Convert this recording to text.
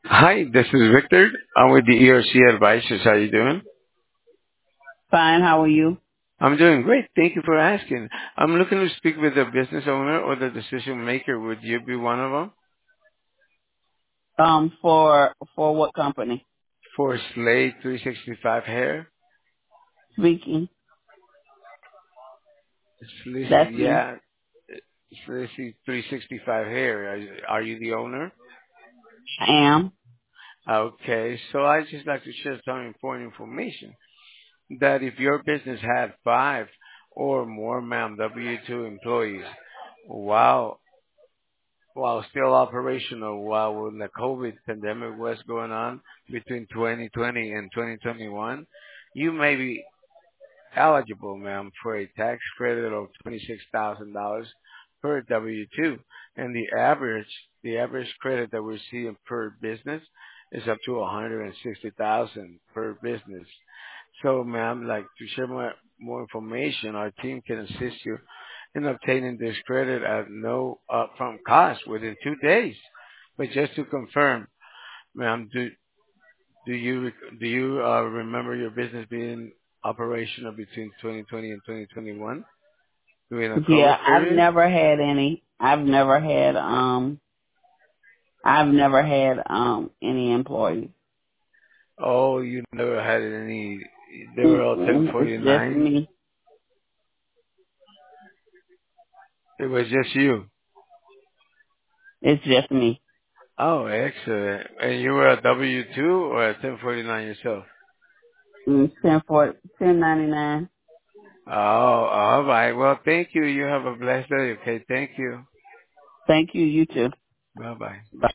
Hi, this is Victor. I'm with the ERC Advisors. How you doing? Fine, how are you? I'm doing great. Thank you for asking. I'm looking to speak with the business owner or the decision maker. Would you be one of them? For what company? For Slade 365 Hair? Speaking. That's me. Yeah, Slade 365 Hair. Are you the owner? I am. Okay, so I just like to share some important information that if your business had five or more, ma'am, W-2 employees, wow, while still operational while when the COVID pandemic was going on between 2020 and 2021, you may be eligible, ma'am, for a tax credit of $26,000 per W-2. And the average credit that we're seeing per business is up to 160,000 per business. So, ma'am, like to share more information, our team can assist you in obtaining this credit at no upfront cost within 2 days. But just to confirm, ma'am, do you remember your business being operational between 2020 and 2021 during a Yeah, COVID period? I've never had any employees. Oh, you never had any. They were all Mm-mm, it's just 1049. me. It was just you. It's just me. Oh, excellent. And you were a W-2 or a 1049 yourself? 1099. Oh, all right. Well, thank you. You have a blessed day. Okay, thank you. Thank you, you too. Bye bye. Bye.